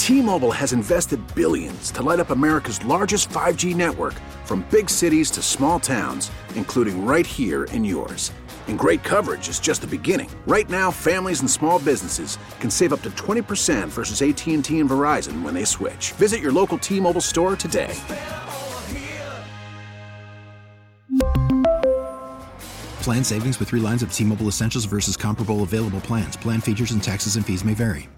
T-Mobile has invested billions to light up America's largest 5G network, from big cities to small towns, including right here in yours. And great coverage is just the beginning. Right now, families and small businesses can save up to 20% versus AT&T and Verizon when they switch. Visit your local T-Mobile store today. Plan savings with 3 lines of T-Mobile Essentials versus comparable available plans. Plan features and taxes and fees may vary.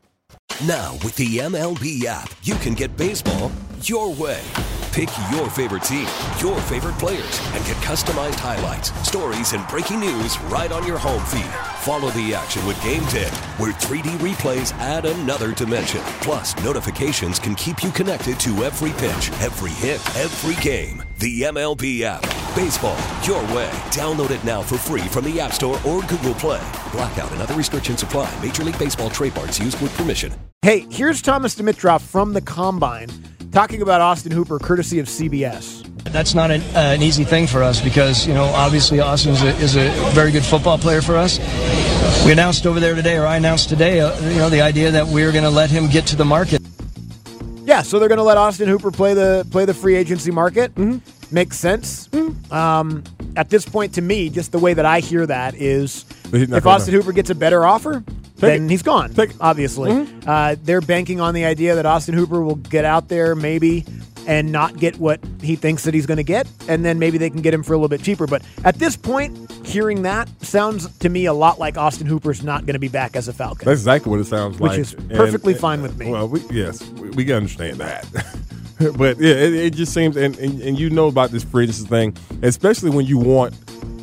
Now, with the MLB app, you can get baseball your way. Pick your favorite team, your favorite players, and get customized highlights, stories, and breaking news right on your home feed. Follow the action with Game Day, where 3D replays add another dimension. Plus, notifications can keep you connected to every pitch, every hit, every game. The MLB app. Baseball your way. Download it now for free from the App Store or Google Play. Blackout and other restrictions apply. Major League Baseball trademarks used with permission. Hey, here's Thomas Dimitroff from the Combine talking about Austin Hooper, courtesy of CBS. That's not an easy thing for us because, obviously Austin is a very good football player for us. We announced over there today, or I announced today, the idea that we're going to let him get to the market. Yeah, so they're going to let Austin Hooper play the free agency market. Mm-hmm. Makes sense. Mm-hmm. At this point, to me, just the way that I hear that is, if Austin Hooper gets a better offer, then he's gone, obviously. Mm-hmm. They're banking on the idea that Austin Hooper will get out there maybe and not get what he thinks that he's going to get, and then maybe they can get him for a little bit cheaper. But at this point, hearing that sounds to me a lot like Austin Hooper's not going to be back as a Falcon. That's exactly what it sounds like. Which is perfectly fine with me. Well, we can understand that. But, yeah, it just seems, and you know about this free agency thing, especially when you want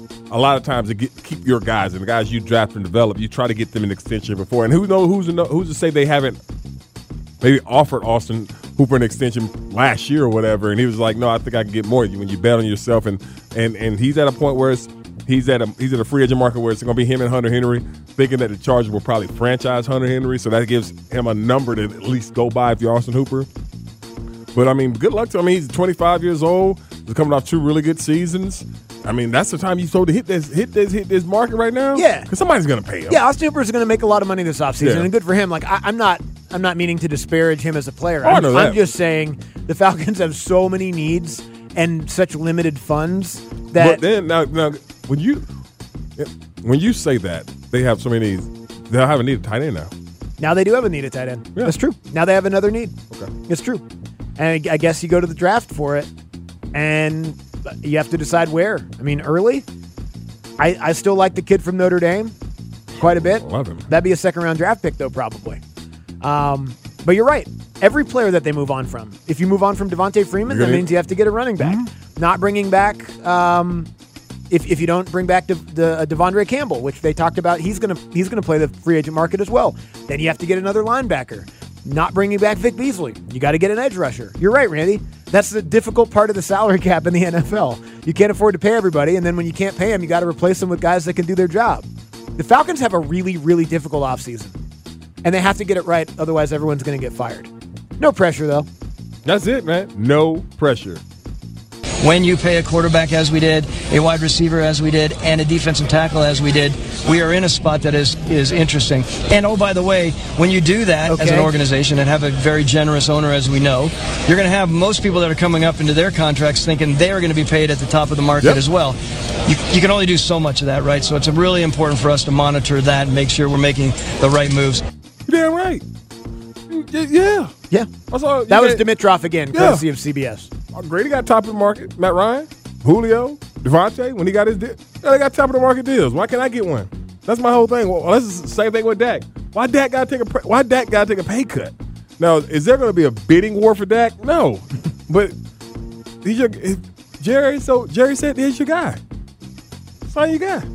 a lot of times to keep your guys and the guys you draft and develop, you try to get them an extension before. And who's to say they haven't maybe offered Austin Hooper an extension last year or whatever, and he was like, no, I think I can get more when you bet on yourself. And he's at a point where he's at a free agent market where it's going to be him and Hunter Henry, thinking that the Chargers will probably franchise Hunter Henry, so that gives him a number to at least go by if you're Austin Hooper. But, good luck to him. He's 25 years old. He's coming off 2 really good seasons. That's the time you're supposed to hit this market right now. Yeah, because somebody's going to pay him. Yeah, Austin Hooper is going to make a lot of money this offseason, and good for him. Like I'm not meaning to disparage him as a player. I'm just saying the Falcons have so many needs and such limited funds that. But then now when you say that they have so many needs, they'll have a need of tight end now. Now they do have a need of tight end. Yeah. That's true. Now they have another need. Okay, it's true. And I guess you go to the draft for it, and you have to decide where. Early. I still like the kid from Notre Dame quite a bit. Love him. That'd be a second-round draft pick, though, probably. But you're right. Every player that they move on from. If you move on from Devontae Freeman, that means you have to get a running back. Mm-hmm. Not bringing back if you don't bring back the Devondre Campbell, which they talked about, he's gonna play the free agent market as well. Then you have to get another linebacker. Not bringing back Vic Beasley. You got to get an edge rusher. You're right, Randy. That's the difficult part of the salary cap in the NFL. You can't afford to pay everybody, and then when you can't pay them, you got to replace them with guys that can do their job. The Falcons have a really, really difficult offseason, and they have to get it right, otherwise everyone's going to get fired. No pressure, though. That's it, man. No pressure. When you pay a quarterback as we did, a wide receiver as we did, and a defensive tackle as we did, we are in a spot that is interesting. And, oh, by the way, when you do that as an organization and have a very generous owner, as we know, you're going to have most people that are coming up into their contracts thinking they're going to be paid at the top of the market as well. You can only do so much of that, right? So it's really important for us to monitor that and make sure we're making the right moves. You're damn right. Yeah. Yeah. That was Dimitroff again, courtesy of CBS. Grady got top of the market. Matt Ryan, Julio, Devontae, when he got his deal. Yeah, they got top of the market deals. Why can't I get one? That's my whole thing. Well, that's the same thing with Dak. Why Dak got to take a pay cut? Now, is there going to be a bidding war for Dak? No. But Jerry said, here's your guy. Sign your guy.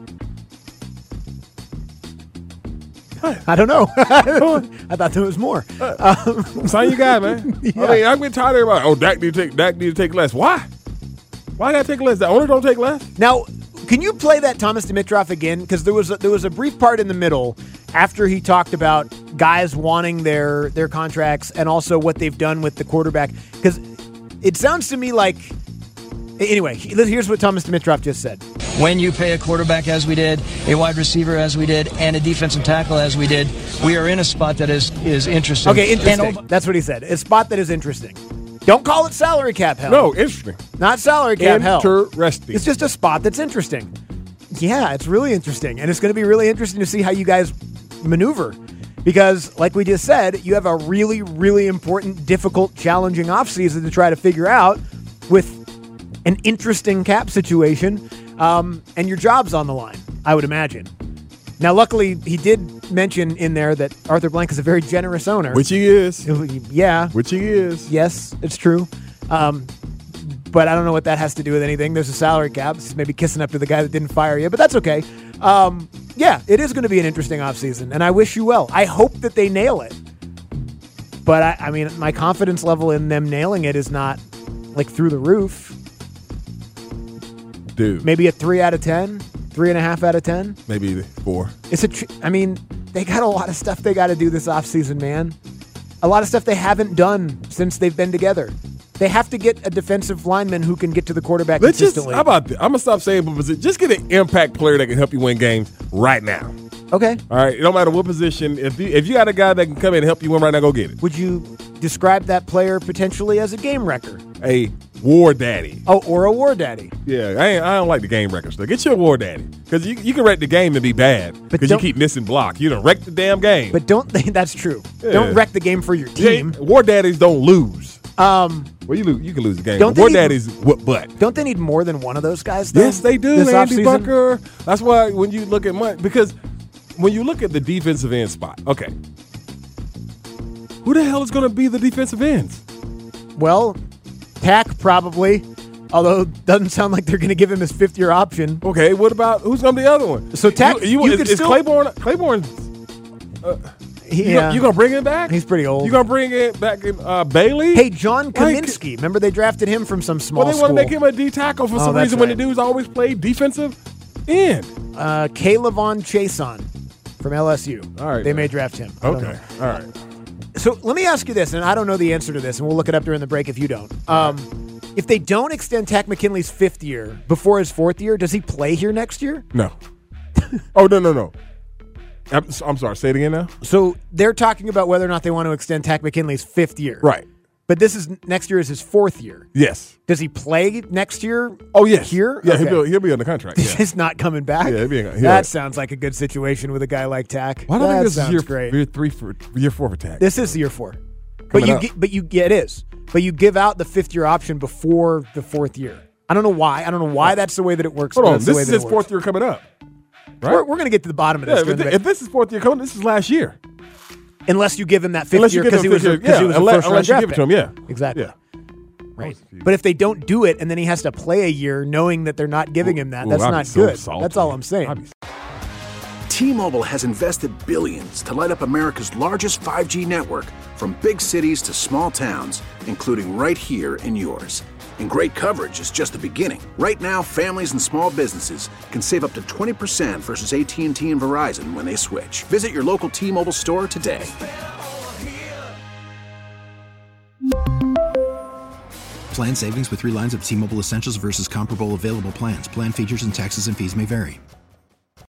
I don't know. I thought there was more. Sign your guy, man. Yeah. I'm getting tired of everybody. Dak need to take less. Why? Why I got to take less? The owner don't take less? Now, can you play that Thomas Dimitroff again? Because there was a brief part in the middle after he talked about guys wanting their contracts and also what they've done with the quarterback. Because it sounds to me like Anyway, here's what Thomas Dimitroff just said. When you pay a quarterback as we did, a wide receiver as we did, and a defensive tackle as we did, we are in a spot that is interesting. Okay, interesting. That's what he said. A spot that is interesting. Don't call it salary cap hell. No, interesting. Not salary cap hell. Interesting. It's just a spot that's interesting. Yeah, it's really interesting. And it's going to be really interesting to see how you guys maneuver. Because, like we just said, you have a really, really important, difficult, challenging offseason to try to figure out with an interesting cap situation, and your job's on the line, I would imagine. Now, luckily, he did mention in there that Arthur Blank is a very generous owner. Which he is. Yeah. Which he is. Yes, it's true. But I don't know what that has to do with anything. There's a salary cap. This is maybe kissing up to the guy that didn't fire you, but that's okay. Yeah, it is going to be an interesting offseason, and I wish you well. I hope that they nail it. But, I mean, my confidence level in them nailing it is not, like, through the roof. Dude. Maybe a 3 out of 10, 3.5 out of 10. Maybe 4. I mean, they got a lot of stuff they got to do this offseason, man. A lot of stuff they haven't done since they've been together. They have to get a defensive lineman who can get to the quarterback consistently. How about this? I'm going to stop saying position. Just get an impact player that can help you win games right now. Okay. All right. No matter what position. If you got a guy that can come in and help you win right now, go get it. Would you describe that player potentially as a game wrecker? A war daddy. Oh, or a war daddy. Yeah, I don't like the game wrecker stuff. Get your war daddy. Because you can wreck the game and be bad. Because you keep missing blocks. You done wreck the damn game. But that's true. Yeah. Don't wreck the game for your team. Yeah, war daddies don't lose. Well, you can lose the game. War daddies whoop butt. Don't they need more than one of those guys, though? Yes, they do, Andy Bucker. That's why when you look at because when you look at the defensive end spot, okay, who the hell is going to be the defensive ends? Well, Tack probably, although it doesn't sound like they're going to give him his fifth-year option. Okay, what about who's going to be the other one? So Tack, is Claiborne? Yeah. You gonna bring him back? He's pretty old. You gonna bring it back in Bailey? Hey, John Kaminsky. Remember they drafted him from some small school. Well, they want to make him a D tackle for some reason when the dude's always played defensive end. Kaylavon Chason from LSU. All right. They may draft him. Okay. All right. So let me ask you this, and I don't know the answer to this, and we'll look it up during the break if you don't. If they don't extend Takk McKinley's 5th year before his 4th year, does he play here next year? No. Oh, no. I'm sorry. Say it again now. So they're talking about whether or not they want to extend Takk McKinley's 5th year. Right. But next year is his 4th year. Yes. Does he play next year? Oh, yes. Here? Yeah, okay. he'll be on the contract. Yeah. He's not coming back? Yeah, that sounds like a good situation with a guy like Takk. Why don't I think this is year 4 for Takk? This is year 4. It is. But you give out the 5th year option before the 4th year. I don't know why that's the way that it works. Hold on. This is his 4th year coming up. Right? We're going to get to the bottom of this. If this is 4th year coming, this is last year. Unless you give him that 5th year because he was a unless you give it to him, yeah. Exactly. Yeah. Right. But if they don't do it and then he has to play a year knowing that they're not giving him that, that's not good. That's all I'm saying. T-Mobile has invested billions to light up America's largest 5G network, from big cities to small towns, including right here in yours. And great coverage is just the beginning. Right now, families and small businesses can save up to 20% versus AT&T and Verizon when they switch. Visit your local T-Mobile store today. Plan savings with 3 lines of T-Mobile Essentials versus comparable available plans. Plan features and taxes and fees may vary.